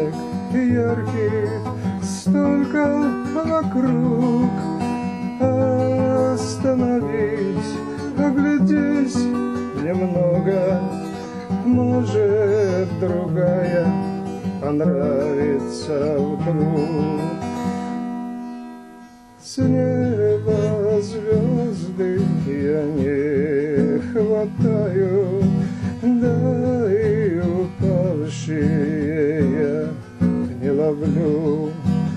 так ярких, столько вокруг. Остановись, оглядись немного, может, другая понравится вдруг. С неба звезды я не хватаю, да и упавшие я не ловлю.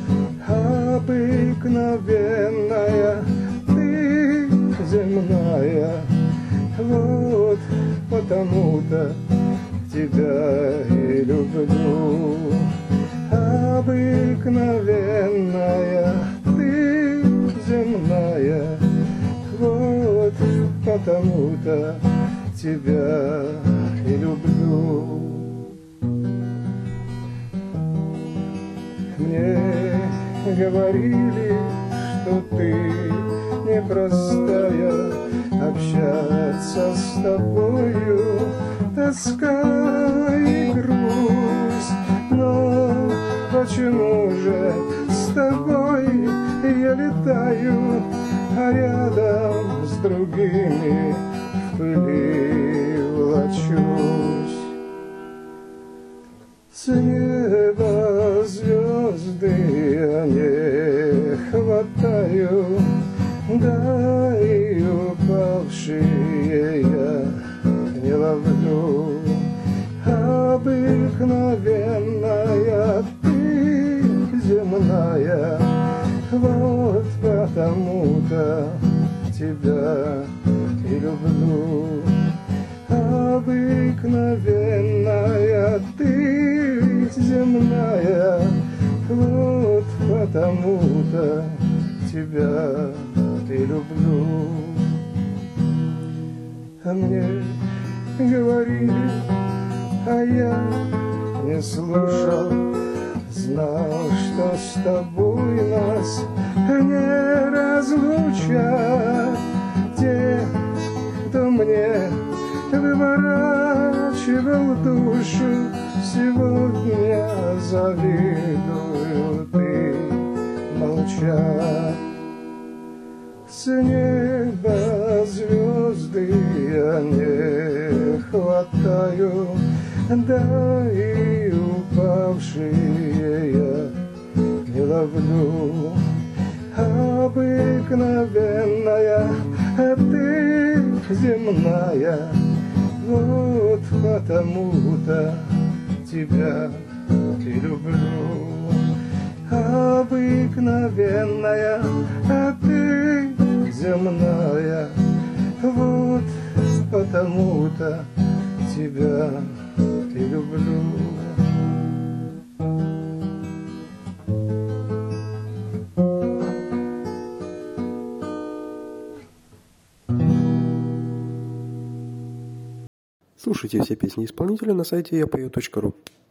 Обыкновенная ты земная, вот потому-то тебя и люблю. Обыкновенная ты земная, вот потому-то тебя и люблю. Мне говорили, что ты непростая, общаться с тобою тоска и грусть. Но почему же с тобой я летаю, а рядом с другими в пыли волочусь? С неба звезды я не хватаю, да и упавшие я не ловлю. Обыкновенная ты земная, вот потому-то тебя и люблю. Обыкновенная ты земная, вот потому-то тебя и люблю. А мне говорили, а я не слушал, знал, что с тобой нас не разлучат. Те, кто мне выворачивал душу, сегодня завидуют и молчат. С неба звезды я не хватаю, да и упавшие я не ловлю. Обыкновенная ты земная, вот потому-то тебя и люблю. Обыкновенная ты земная, вот потому-то тебя и люблю. Слушайте все песни исполнителя на сайте yapою.ru.